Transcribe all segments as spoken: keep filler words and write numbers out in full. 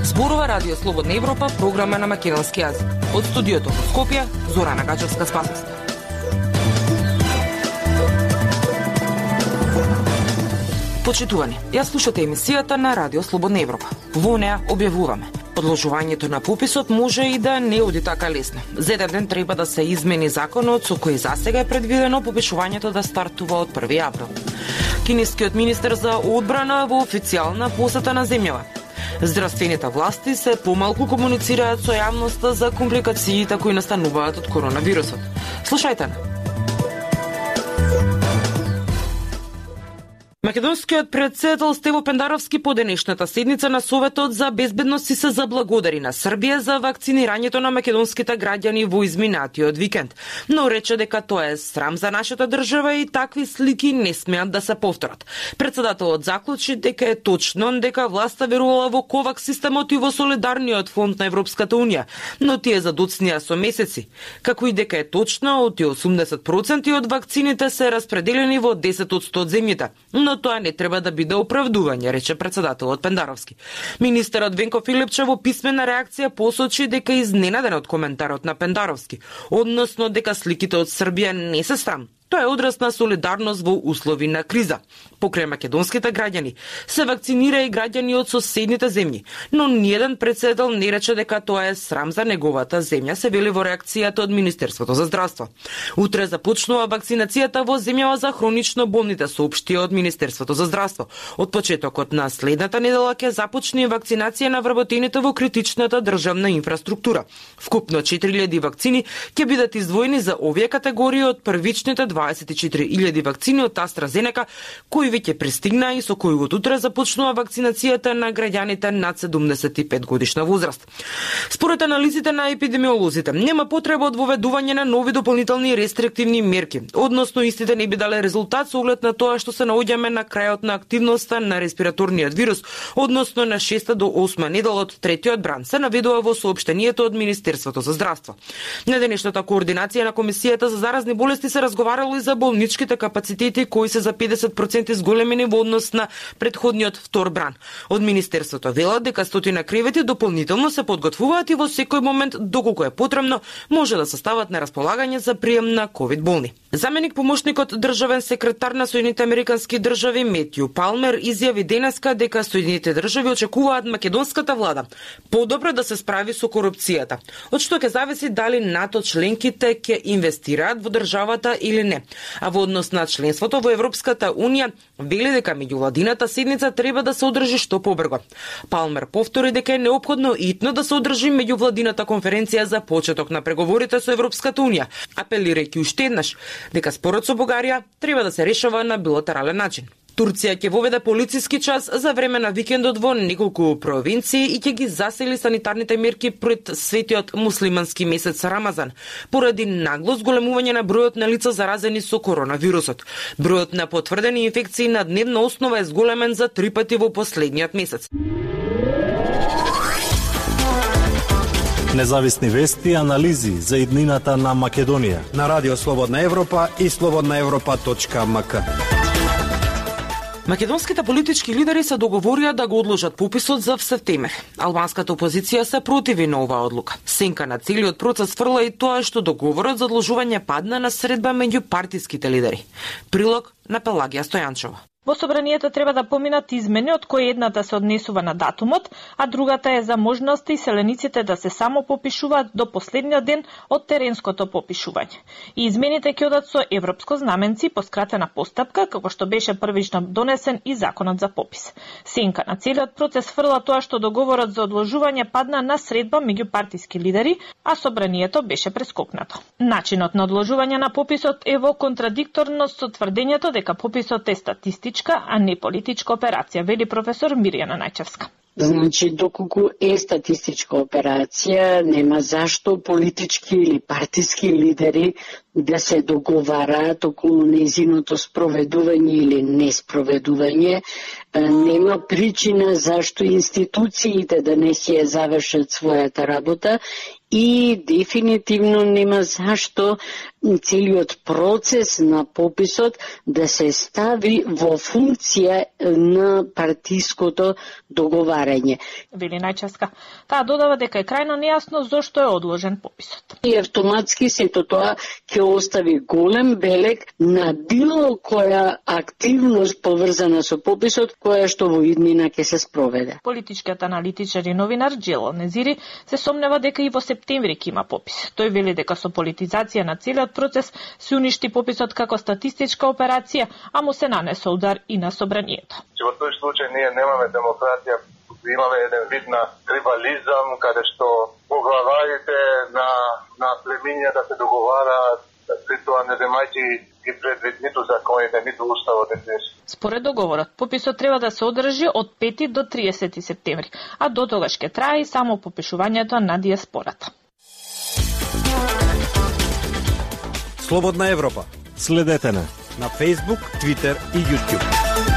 Зборува Радио Слободна Европа, програма на македонски јазик. Од студиото во Скопје, Зорана Гачевска-Спасовска. Почитувани, ја слушате емисијата на Радио Слободна Европа. Во неа објавуваме: одложувањето на пописот може и да не оди така лесно. За еден ден треба да се измени законот со кој засега е предвидено попишувањето да стартува од први април. Кинескиот министер за одбрана во официјална посета на земјава. Здравствените власти се помалку комуницираат со јавноста за компликациите кои настануваат од коронавирусот. Слушајте. Македонскиот претседател Стево Пендаровски по денешната седница на Советот за безбедност се заблагодари на Србија за вакцинирањето на македонските граѓани во изминатиот викенд, но рече дека тоа е срам за нашата држава и такви слики не смеат да се повторат. Претседателот заклучи дека е точно дека власта верувала во ковакс системот и во солидарниот фонд на Европската унија, но тие задоцнија со месеци, како и дека е точно од осумдесет проценти од вакцините се распределени во десет од сто од земјите. Но тоа не треба да биде оправдување, рече претседателот Пендаровски. Министерот Венко Филипче во писмена реакција посочи дека е изненаден од коментарот на Пендаровски, односно дека сликите од Србија не се срам. Тоа е одраз на солидарност во услови на криза. Покрај македонските граѓани се вакцинира и граѓани од соседните земји, но ниеден претседател не рече дека тоа е срам за неговата земја, се вели во реакцијата од Министерството за здравство. Утре започнува вакцинацијата во земјава за хронично болните, соопшти од Министерството за здравство. Од почетокот на следната недела ќе започне вакцинација на вработените во критичната државна инфраструктура. Вкупно четири илјади вакцини ќе бидат издвоени за овие категории од првичните дваесет и четири илјади вакцини од AstraZeneca, кои веќе пристигнаа и со кои од утре започнува вакцинацијата на граѓаните над седумдесет и пет годишна возраст. Според анализите на епидемиолозите, нема потреба од воведување на нови дополнителни рестриктивни мерки, односно истите не би дале резултат со оглед на тоа што се наоѓаме на крајот на активноста на респираторниот вирус, односно на шеста до осма недела од третиот бран, се наведува во соопштението од Министерството за здравство. На денешната координација на Комисијата за заразни болести се разговарало и за болничките капацитети кои се за педесет проценти зголемени во однос на претходниот втор бран. Од Министерството велат дека стотина кревети дополнително се подготвуваат и во секој момент, доколку е потребно, може да се стават на располагање за прием на ковид болни. Заменик помошникот државен секретар на Соединените американски држави Метју Палмер изјави денеска дека Соединените држави очекуваат македонската влада подобро да се справи со корупцијата, од што ќе зависи дали НАТО членките ќе инвестираат во државата или не. А во однос на членството во Европската унија, вели дека меѓувладината седница треба да се одржи што побрзо. Палмер повтори дека е неопходно итно да се одржи меѓувладината конференција за почеток на преговорите со Европската унија, апелирајќи уште еднаш дека спорот со Бугарија треба да се решава на билатерален начин. Турција ќе воведе полициски час за време на викендот во неколку провинции и ќе ги засили санитарните мерки пред светиот муслимански месец Рамазан, поради нагло зголемување на бројот на лица заразени со коронавирусот. Бројот на потврдени инфекции на дневна основа е зголемен за три пати во последниот месец. Независни вести и анализи за иднината на Македонија на Радио Слободна Европа и слободна европа точка ем ка. Македонските политички лидери се договорија да го одложат пописот за септември. Албанската опозиција се противи на оваа одлука. Сенка на целиот процес фрла и тоа што договорот за одложување падна на средба меѓу партиските лидери. Прилог на Пелагија Стојанчова. Во собранието треба да поминат измени од кои едната се однесува на датумот, а другата е за можности селениците да се само попишуваат до последниот ден од теренското попишување. И измените ќе одат со европско знаменци по скратена постапка, како што беше првично донесен и законот за попис. Сенка на целиот процес фрла тоа што договорот за одложување падна на средба меѓу партиски лидери, а собранието беше прескокнато. Начинот на одложување на пописот е во контрадикторност со тврдењето дека пописот е статистички, а не политичка операција, вели професор Мирјана Најчевска. Значи, доколку е статистичка операција, нема зашто политички или партиски лидери да се договараат околу нејзиното спроведување или неспроведување. Нема причина зашто институциите да не си ја завршат својата работа и дефинитивно нема зашто целиот процес на пописот да се стави во функција на партиското договарање. Вели Најчевска. Таа додава дека е крајно нејасно зошто е одложен пописот. И автоматски сето тоа ќе остави голем белег на било која активност поврзана со пописот, која што во иднина ќе се спроведе. Политичкиот аналитичар и новинар Джело Незири се сомнева дека и во септември ќе има попис. Тој вели дека со политизација на целиот процес се уништи пописот како статистичка операција, а му се нанесе удар и на собранието. Во тој случај ние немаме демократија, имаме еден вид на трибализам, каде што поглаварите на, на племиња да се договараат, при тоа не земајќи ги предвид ниту законите, ниту уставот. Според договорот, пописот треба да се одржи од пети до триесети септември, а до тогаш ќе трае само попишувањето на диаспората. Слободна Европа. Следете на на Facebook, Twitter и YouTube.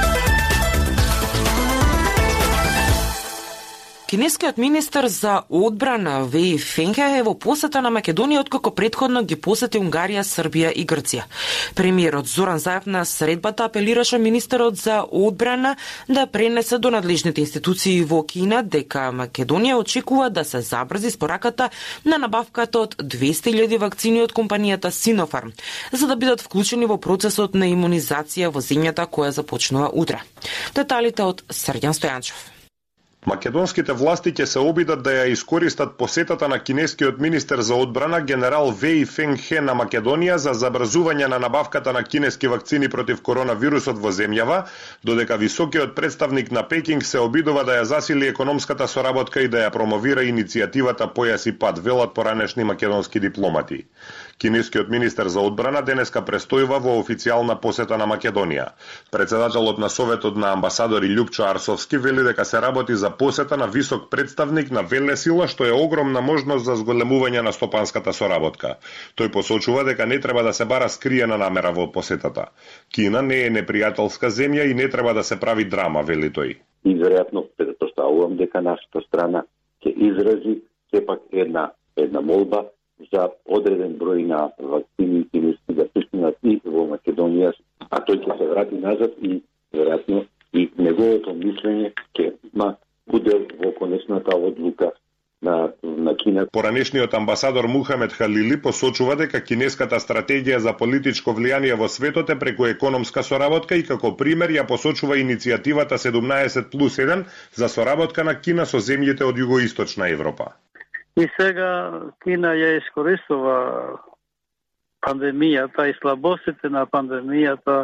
Кинескиот министер за одбрана Веј Фенхе е во посета на Македонија откако претходно ги посети Унгарија, Србија и Грција. Премиерот Зоран Заев на средбата апелираше министерот за одбрана да пренесе до надлежните институции во Кина дека Македонија очекува да се забрзи спораката на набавката од двесте илјади вакцини од компанијата Синофарм, за да бидат вклучени во процесот на имунизација во земјата која започнува утре. Деталите од Срđan Стојанчев. Македонските власти ќе се обидат да ја искористат посетата на кинескиот министер за одбрана генерал Веј Фенхе на Македонија за забрзување на набавката на кинески вакцини против коронавирусот во земјава, додека високиот представник на Пекинг се обидува да ја засили економската соработка и да ја промовира иницијативата Појас и пат, велат поранешни македонски дипломати. Кинескиот министер за одбрана денеска престојува во официјална посета на Македонија. Председателот на Советот на амбасадори Љупчо Арсовски вели дека се работи за посета на висок представник на велесила, што е огромна можност за зголемување на стопанската соработка. Тој посочува дека не треба да се бара скриена намера во посетата. Кина не е непријателска земја и не треба да се прави драма, вели тој. И веројатно претпоставувам дека нашата страна ќе изрази сепак една една молба за одреден број на вакцини кинески да пристигнат и во Македонија, а тој ќе се врати назад и веројатно и неговото мислење ќе има удел во конечната одлука на, на Кина. Поранешниот амбасадор Мухамед Халили посочува дека кинеската стратегија за политичко влијание во светот е преку економска соработка и како пример ја посочува иницијативата седумнаесет плюс еден за соработка на Кина со земјите од југоисточна Европа. И сега Кина ја искористува пандемијата и слабостите на пандемијата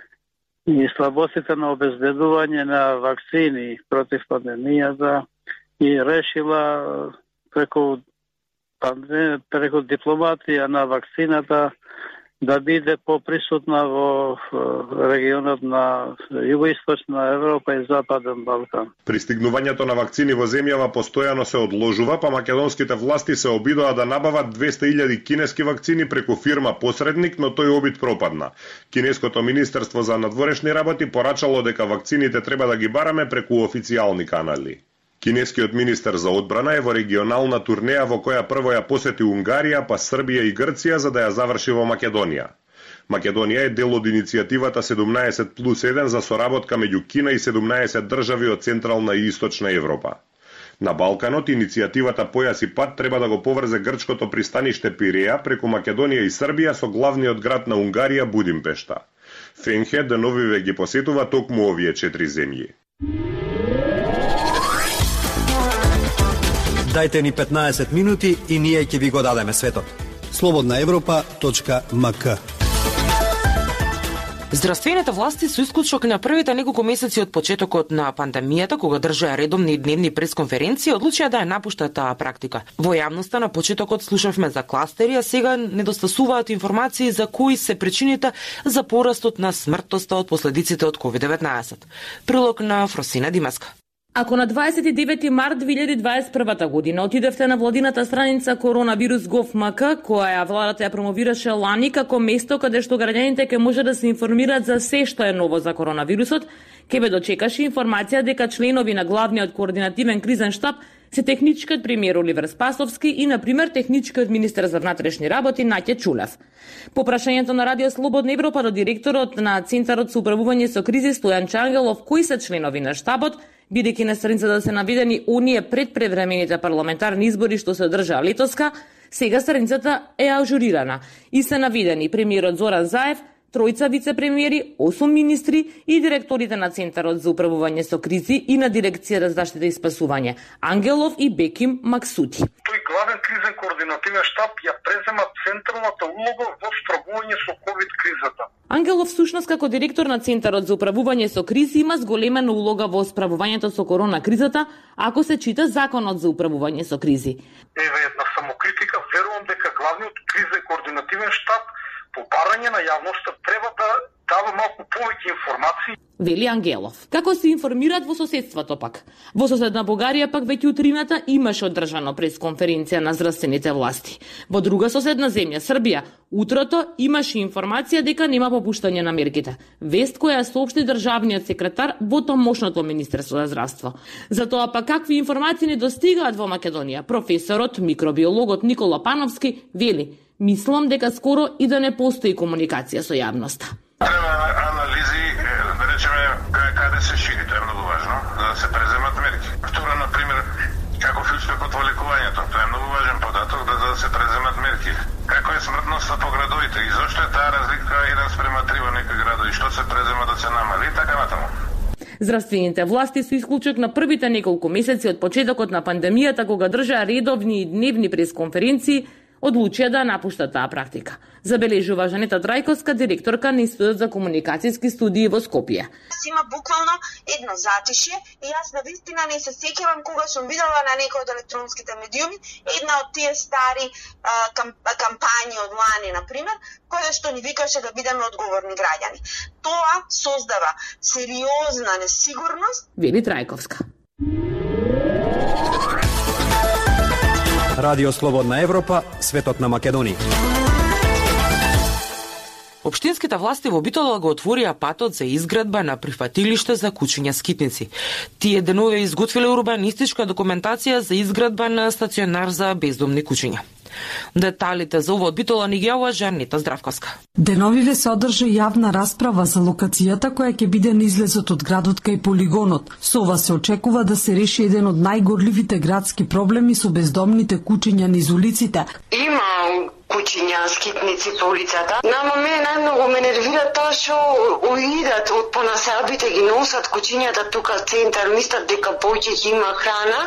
и слабостите на обезбедување на вакцини против пандемијата и решила преку, преку дипломатија на вакцината да биде поприсутна во регионот на југоисточна Европа и Западен Балкан. Пристигнувањето на вакцини во земјава постојано се одложува, па македонските власти се обидоа да набават двесте илјади кинески вакцини преку фирма посредник, но тој обид пропадна. Кинеското министерство за надворешни работи порачало дека вакцините треба да ги бараме преку официјални канали. Кинескиот министер за одбрана е во регионална турнеја во која прво ја посети Унгарија, па Србија и Грција за да ја заврши во Македонија. Македонија е дел од иницијативата седумнаесет плюс еден за соработка меѓу Кина и седумнаесет држави од Централна и Источна Европа. На Балканот иницијативата Појас и пат треба да го поврзе грчкото пристаниште Пиреја преку Македонија и Србија со главниот град на Унгарија Будимпешта. Фенхе деновиве ги посетува токму овие четири земји. Дајте ни петнаесет минути и ние ќе ви го дадеме светот. слободна европа точка ем ка. Здравствените власти со исклучок на првите неколку месеци од почетокот на пандемијата, кога држаа редовни дневни пресконференции, одлучија да ја напуштат таа практика. Во јавноста на почетокот слушавме за кластери, а сега недостасуваат информации за кои се причините за порастот на смртноста од последиците од ковид деветнаесет. Прилог на Фросина Димаска. Ако на дваесет и девети март две илјади дваесет и прва година отидевте на владината страница коронавирус точка гов точка ем ка, која владата ја промовираше лани како место каде што граѓаните ќе може да се информираат за се што е ново за коронавирусот, Ке бе дочекаше информација дека членови на главниот координативен кризен штаб се техничкиот премиер Оливер Спасовски и, например, техничкиот министер за внатрешни работи Наќе Чулев. По прашањето на Радио Слободна Европа до директорот на Центарот за управување со кризи Стојан Чангелов, кои се членови на штабот, бидејќи на страницата се наведени оние пред превремените парламентарни избори што се одржаа летоска, сега страницата е ажурирана и се наведени премиерот Зоран Заев, тројца вице-премиери, осум министри и директорите на Центарот за управување со кризи и на Дирекцијата за заштита и спасување Ангелов и Беким Максути. Тој главен кризен координативен штаб ја презема централната улога во справување со ковид кризата. Ангелов всушност како директор на Центарот за управување со кризи има зголемена улога во справувањето со корона кризата, ако се чита Законот за управување со кризи. Еве една самокритика, верувам дека главниот кризен координативен штаб по барање на јавноста треба да дава малку повеќе информации. Вели Ангелов. Како се информираат во соседството пак? Во соседна Бугарија пак веќе утрината имаше одржано пресконференција на здравствените власти. Во друга соседна земја, Србија, утрото имаше информација дека нема попуштање на мерките. Вест која соопшти државниот секретар во тамошното Министерство за здравство. Затоа пак какви информации не достигаат во Македонија? Професорот, микробиологот Никола Пановски вели: мислам дека скоро и да не постои комуникација со јавноста. Треба анализи, да речеме, каде се шири, тоа е многу важно, за да се преземат мерки. Второ, например, како е успехот во лекувањето, тоа е многу важен податок, да, да се преземат мерки. Како е смртноста по градовите и зошто е таа разлика еден спрема три во некои градови, што се презема да се намали и така натаму. Здравствените власти со исклучок на првите неколку месеци од почетокот на пандемијата, кога држаа редовни и дневни пресконференции, одлучија да напуштат таа практика. Забележува Жанета Драјковска, директорка на Институтот за комуникацијски студии во Скопје. Има буквално едно затишје и јас навистина не се сеќавам кога сум видела на некој од електронските медиуми една од тие стари а, кам, кампањи од лани, например, која што ни викаше да бидеме одговорни граѓани. Тоа создава сериозна несигурност. Вели Трајковска. Радио Слободна Европа, светот на Македонија. Општинските власти во Битола го отворија патот за изградба на прифатилиште за кучиња скитници. Тие денове изготвиле урбанистичка документација за изградба на стационар за бездомни кучиња. Деталите за ова од Битола ни ги јавува Жанета Здравковска. Деновиве се одржа јавна расправа за локацијата која ќе биде на излезот од градот кај полигонот. Со ова се очекува да се реши еден од најгорливите градски проблеми со бездомните кучиња низ улиците. Има кучиња, скитници по улицата. Нама мене најмногу ме нервира тоа што уидат од понасебите, ги носат кучињата тука центар, мислат дека повеќе има храна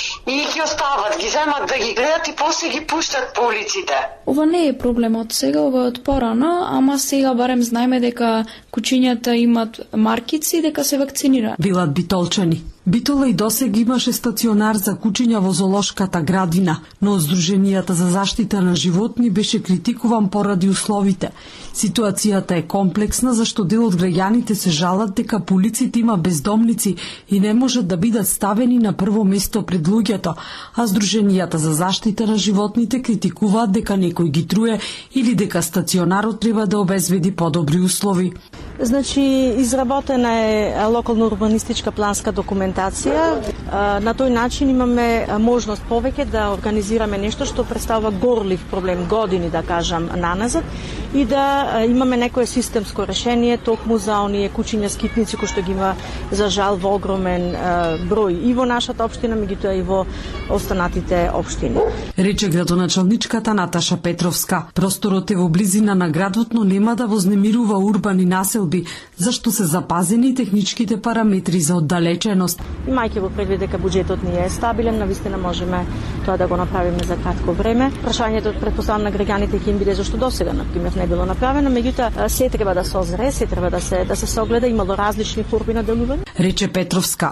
и ги остават, ги земат да ги гледат и после ги пуштат по улиците. Ова не е проблемот сега, ова е од порано, ама сега барем знаеме дека кучињата имат маркици, дека се вакцинираат. Велат битолчани. Битола и досег имаше стационар за кучиња во зоолошката градина, но од Сдруженијата за заштита на животни беше критикуван поради условите. Ситуацијата е комплексна, зашто дел од граѓаните се жалат дека по улиците има бездомници и не можат да бидат ставени на прво место пред луѓето, а Сдруженијата за заштита на животните критикуваат дека некој ги труе или дека стационарот треба да обезбеди подобри услови. Значи, изработена е локална урбанистичка планска документација. На тој начин имаме можност повеќе да организираме нешто што представува горлив проблем години, да кажам, наназад и да имаме некое системско решение токму за оние кучиња скитници кои што ги има за жал во огромен број и во нашата општина, меѓутоа и во останатите општини. Рече градоначалничката Наташа Петровска. Просторот е во близина на градот, но нема да вознемирува урбани населби, зашто се запазени техничките параметри за оддалеченост. Имајќи во предвид дека буџетот ни е стабилен, навистина можеме тоа да го направиме за кратко време. Прашањето претпоставам на граѓаните ќе им биде зашто досега на пример не било направено, меѓутоа се треба да се озре, се треба да се да се согледа, имало различни форми на делување. Рече Петровска.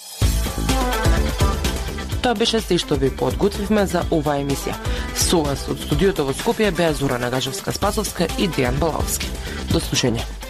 Тоа беше се што ви подготвивме за оваа емисија. Со вас од студиото во Скопје беа Зора Нагажевска-Спасовска и Дејан Балаовски. До слушање.